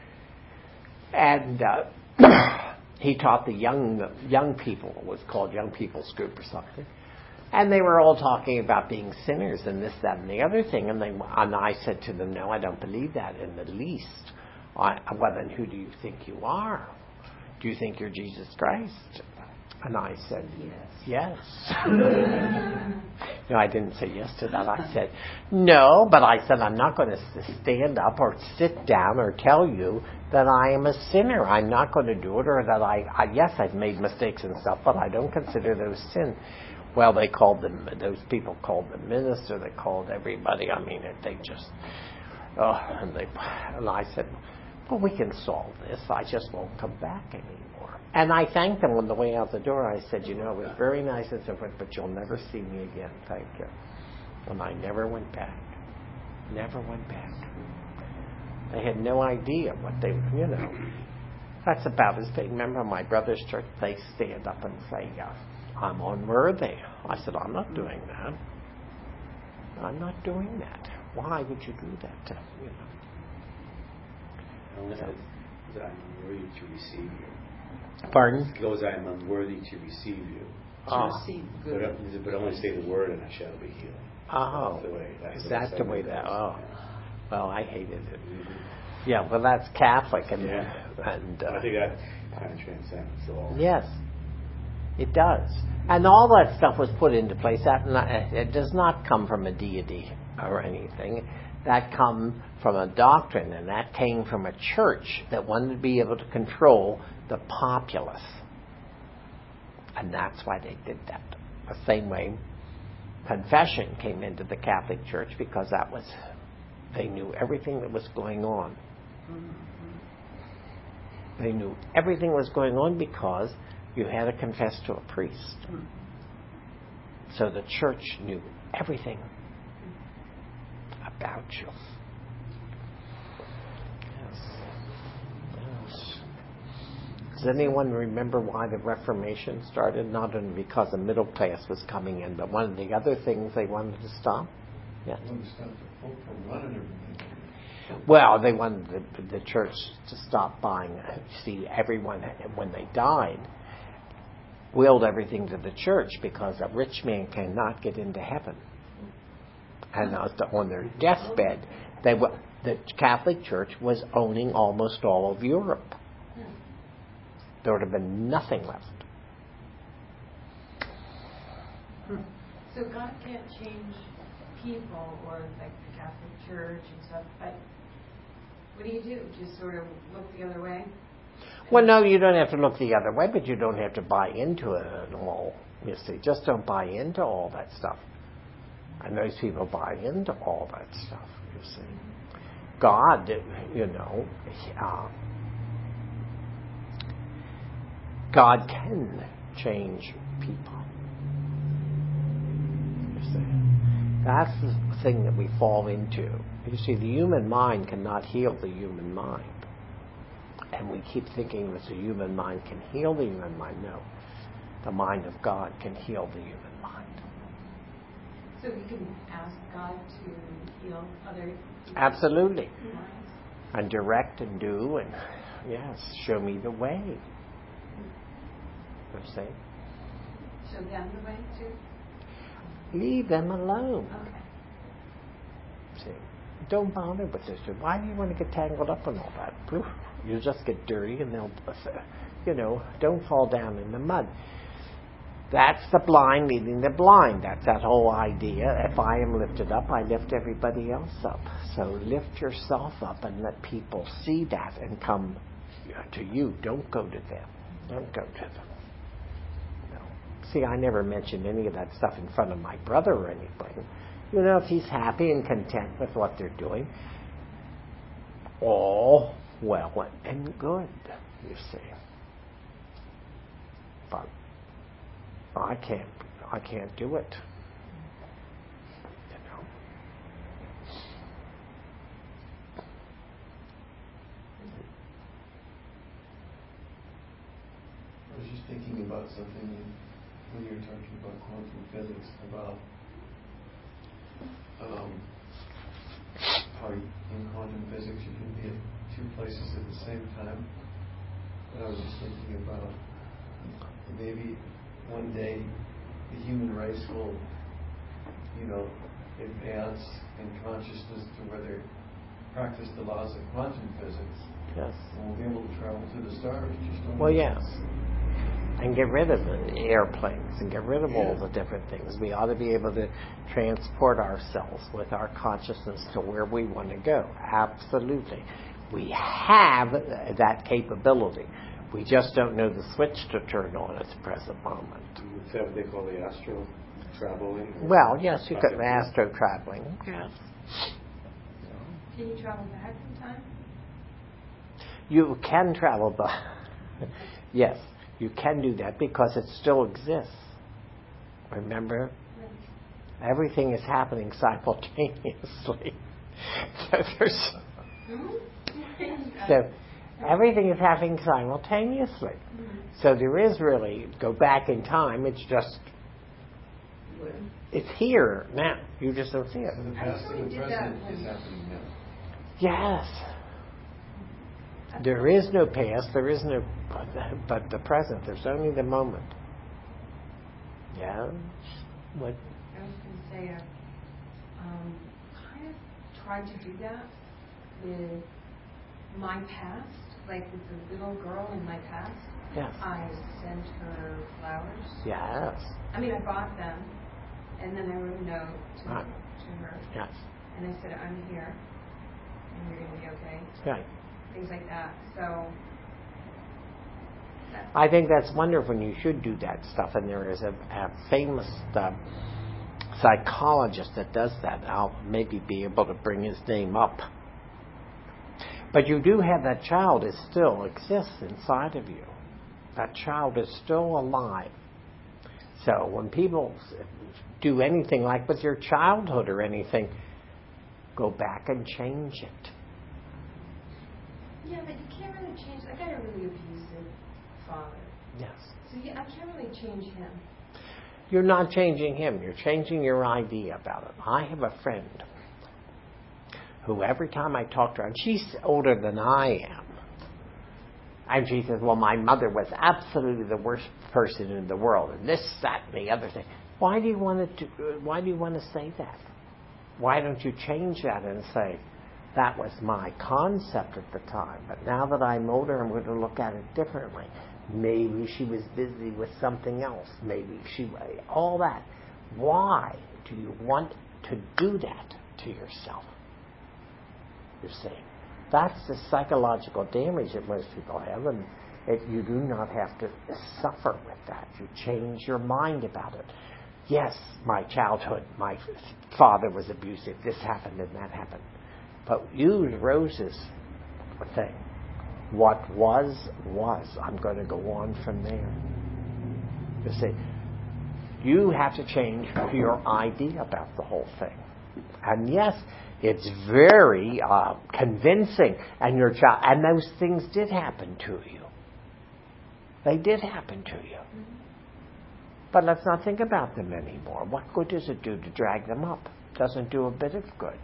And uh, he taught the young young people. It was called Young People's Group or something. And they were all talking about being sinners and this, that, and the other thing. And, they, and I said to them, no, I don't believe that in the least. I, well, then who do you think you are? Do you think you're Jesus Christ? And I said, yes. Yes. No, I didn't say yes to that. I said, no, but I said, I'm not going to stand up or sit down or tell you that I am a sinner. I'm not going to do it, or that I, I yes, I've made mistakes and stuff, but I don't consider those sin. Well, they called them, those people called the minister, they called everybody. I mean, they just, oh, and they, and I said, well, we can solve this. I just won't come back anymore. And I thanked them on the way out the door. I said, you know, it was very nice and so forth, but you'll never see me again. Thank you. And I never went back. Never went back. They had no idea what they, you know. That's about as big. Remember my brother's church, they stand up and say, yeah, I'm unworthy. I said, I'm not doing that. I'm not doing that. Why would you do that to, you know? So, I'm unworthy to receive you. Pardon? It goes, I am unworthy to receive you. To Oh. receive But, good. but only say the word and I shall be healed. Oh. That's the way. That's Is the that the way goes. that, oh. Well, I hated it. Mm-hmm. Yeah, well, that's Catholic. And, Yeah. and uh, I think that kind of transcends all. yes, it does. And all that stuff was put into place. That it does not come from a deity or anything. That come from a doctrine, and that came from a church that wanted to be able to control the populace. And that's why they did that. The same way confession came into the Catholic Church, because that was, they knew everything that was going on. They knew everything was going on because you had to confess to a priest. So the church knew everything about you. Yes. Yes. Does anyone remember why the Reformation started? Not only because the middle class was coming in, but one of the other things they wanted to stop? Yes. They wanted to stop the Pope from running everything. Well, they wanted the, the church to stop buying. See, everyone, when they died, willed everything to the church, because a rich man cannot get into heaven. And on their deathbed, they were, the Catholic Church was owning almost all of Europe. There would have been nothing left. So God can't change people, or like the Catholic Church and stuff, but what do you do? Just sort of look the other way? Well, no, you don't have to look the other way, but you don't have to buy into it at all. You see, just don't buy into all that stuff. And those people buy into all that stuff, you see. God, you know, uh, God can change people. You see. That's the thing that we fall into. You see, the human mind cannot heal the human mind. And we keep thinking that the human mind can heal the human mind. No. The mind of God can heal the human mind. So we can ask God to heal other people? Absolutely. minds? And direct and do. And Yes, show me the way. You see? Show them the way too? Leave them alone. Okay. See? Don't bother with this. Why do you want to get tangled up in all that? Poof. You'll just get dirty and they'll, you know, don't fall down in the mud. That's the blind leading the blind. That's that whole idea. If I am lifted up, I lift everybody else up. So lift yourself up and let people see that and come to you. Don't go to them. Don't go to them. No. See, I never mentioned any of that stuff in front of my brother or anything. You know, if he's happy and content with what they're doing, all well and good, you see. But I can't, I can't do it. You know. I was just thinking about something when you were talking about quantum physics, about um, how in quantum physics you can be at two places at the same time. But I was just thinking about maybe one day the human race will, you know, advance in consciousness to where they practice the laws of quantum physics. Yes. And we'll be able to travel to the stars. Just on Well, yes. And get rid of the airplanes and get rid of all Yeah. the different things. We ought to be able to transport ourselves with our consciousness to where we want to go. Absolutely. We have that capability. We just don't know the switch to turn on at the present moment. Is that what they call the astral traveling? Well, yes, you could astro traveling. Yes. Can you travel back in time? You can travel back. Yes, you can do that because it still exists. Remember? Everything is happening simultaneously. So there's so everything is happening simultaneously. So there is really go back in time. It's just it's here now. You just don't see it. So the past and the present is happening now. Yes. There is no past. There is no but the present. There's only the moment. Yeah. What? I was going to say, uh, um, kind of tried to do that with my past, like with the little girl in my past. Yes. I sent her flowers. Yes. I mean, I bought them, and then I wrote a note to, Right. to her, Yes. and I said, I'm here, and you're going to be okay. Right. Things like that. So, that, I think that's wonderful, and you should do that stuff. And there is a, a famous uh, psychologist that does that. I'll maybe be able to bring his name up. But you do have that child is still exists inside of you. That child is still alive. So when people do anything like with your childhood or anything, go back and change it. yeah, but you can't really change. I got a really abusive father. Yes. So yeah, I can't really change him. You're not changing him. You're changing your idea about it. I have a friend who every time I talk to her, and she's older than I am, and she says, well, my mother was absolutely the worst person in the world, and this, that, and the other thing. Why do you want to? Why do you want to say that? Why don't you change that and say, that was my concept at the time, but now that I'm older, I'm going to look at it differently. Maybe she was busy with something else. Maybe she, all that. Why do you want to do that to yourself? You see, that's the psychological damage that most people have, and it, you do not have to suffer with that. You change your mind about it. Yes, my childhood, my father was abusive. This happened and that happened. But use Rose's thing. What was, was. I'm going to go on from there. You see, you have to change your idea about the whole thing. And yes, it's very uh, convincing. And your child, and those things did happen to you. They did happen to you. But let's not think about them anymore. What good does it do to drag them up? Doesn't do a bit of good.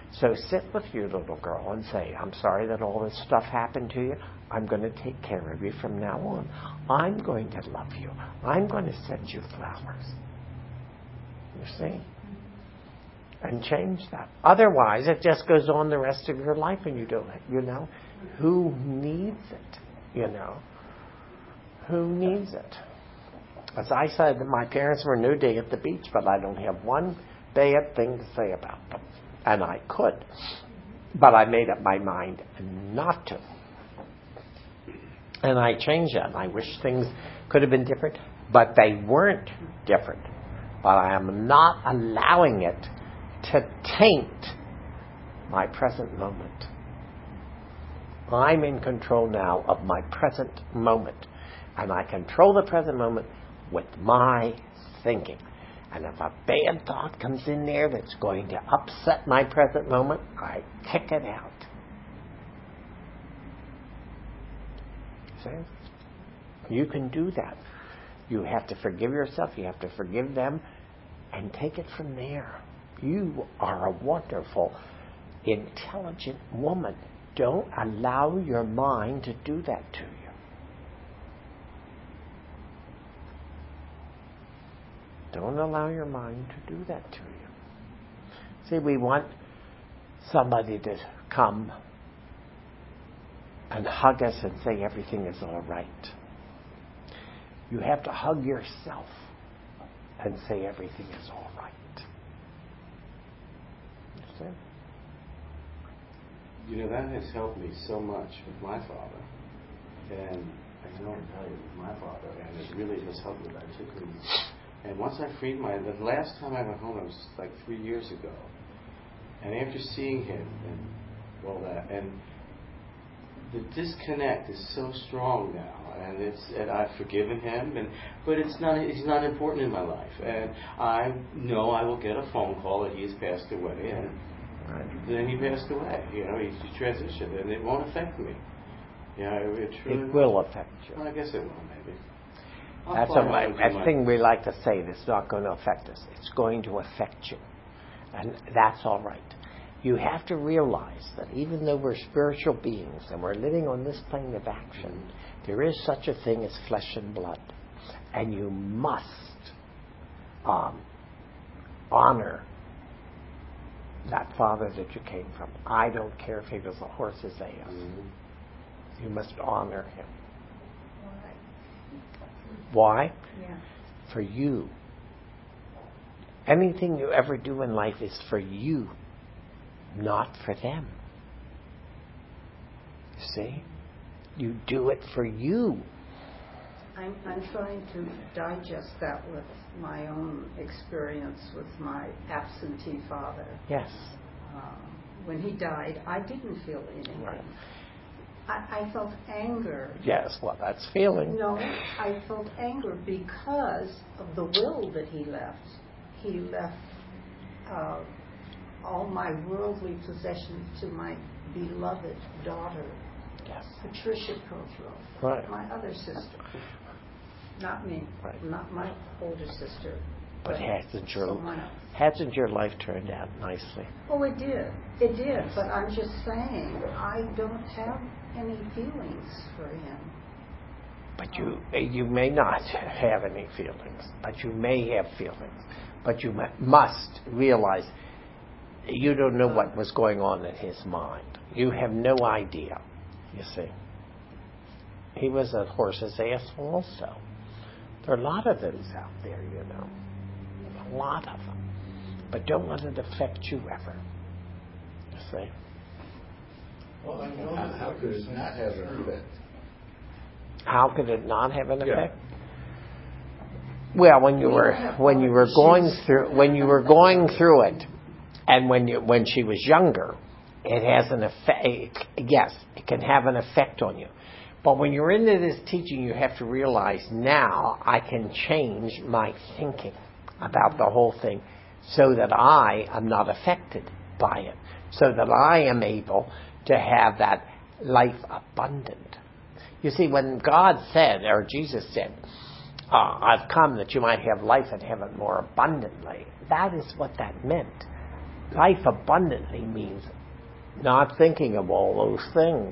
So sit with your little girl and say, I'm sorry that all this stuff happened to you. I'm going to take care of you from now on. I'm going to love you. I'm going to send you flowers. You see? And change that. Otherwise, it just goes on the rest of your life and you don't, you know, who needs it? You know, who needs it? As I said, my parents were no day at the beach, but I don't have one bad thing to say about them. And I could. But I made up my mind not to. And I changed that. I wish things could have been different, but they weren't different. But I am not allowing it to taint my present moment. I'm in control now of my present moment. And I control the present moment with my thinking. And if a bad thought comes in there that's going to upset my present moment, I kick it out. See? You can do that. You have to forgive yourself. You have to forgive them. And take it from there. You are a wonderful, intelligent woman. Don't allow your mind to do that to you. Don't allow your mind to do that to you. See, we want somebody to come and hug us and say everything is all right. You have to hug yourself and say everything is all right. You see? You know, that has helped me so much with my father. And I know I can tell you with my father, and it really has helped me particularly. And once I freed my, the last time I went home, it was like three years ago. And after seeing him and all that, and the disconnect is so strong now, and it's and I've forgiven him, and but it's not he's not important in my life, and I know I will get a phone call that he has passed away, and right. Then he passed away. You know, he, he transitioned, and it won't affect me. You know, it, truly it will affect you. Well, I guess it will, maybe. That's a, a thing we like to say. That's not going to affect us. It's going to affect you. And that's all right. You have to realize that even though we're spiritual beings and we're living on this plane of action, there is such a thing as flesh and blood. And you must um, honor that father that you came from. I don't care if he was a horse's ass. Mm-hmm. You must honor him. Why? Yeah. For you. Anything you ever do in life is for you, not for them. You see? You do it for you. I'm, I'm trying to digest that with my own experience with my absentee father. Yes. Um, when he died, I didn't feel anything. Right. I, I felt anger. Yes, well, that's feeling. No, I felt anger because of the will that he left. He left uh, all my worldly possessions to my beloved daughter, Yes. Patricia Prothrow, Right. my other sister. Not me, Right. not my older sister. But hasn't your, someone else. hasn't your life turned out nicely? Oh, it did. It did. But I'm just saying, I don't have any feelings for him. But you you may not have any feelings, but you may have feelings. But you must realize you don't know what was going on in his mind. You have no idea, you see. He was a horse's ass also. There are a lot of those out there, you know. A lot of them. But don't let it affect you ever. You see? Well, I know How, how could it not have an effect? How could it not have an Yeah. effect? Well, when you were when you were going through when you were going through it, and when you when she was younger, it has an effect. Yes, it can have an effect on you. But when you're into this teaching, you have to realize now I can change my thinking about the whole thing, so that I am not affected by it, so that I am able to have that life abundant. You see, when God said, or Jesus said, uh, I've come that you might have life and have it more abundantly, that is what that meant. Life abundantly means not thinking of all those things.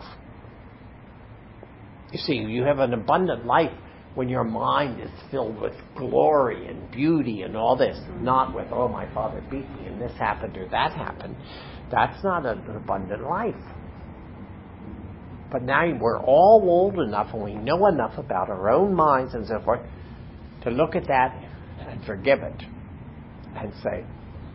You see, you have an abundant life when your mind is filled with glory and beauty and all this, not with, oh, my father beat me and this happened or that happened. That's not an abundant life. But now we're all old enough and we know enough about our own minds and so forth to look at that and forgive it and say,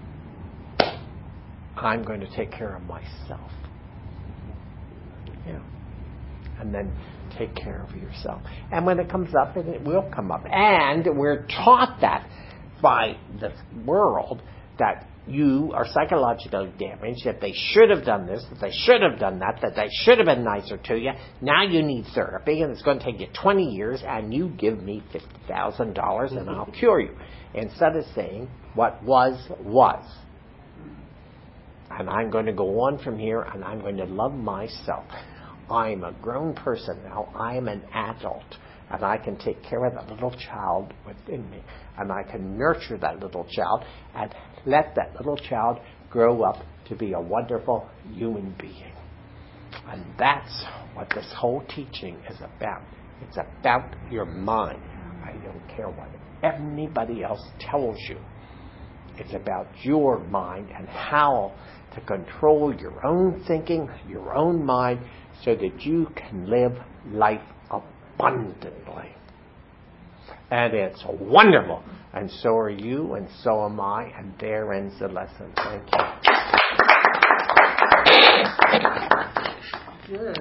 I'm going to take care of myself. Yeah. And then take care of yourself. And when it comes up, and it will come up. And we're taught that by the world, that you are psychologically damaged, that they should have done this, that they should have done that, that they should have been nicer to you. Now you need therapy, and it's going to take you twenty years, and you give me fifty thousand dollars, and I'll cure you. Instead of saying, what was, was. And I'm going to go on from here, and I'm going to love myself. I'm a grown person now. I am an adult. And I can take care of that little child within me. And I can nurture that little child and let that little child grow up to be a wonderful human being. And that's what this whole teaching is about. It's about your mind. I don't care what anybody else tells you. It's about your mind and how to control your own thinking, your own mind, so that you can live life abundantly. And it's wonderful. And so are you, and so am I, and there ends the lesson. Thank you. Good.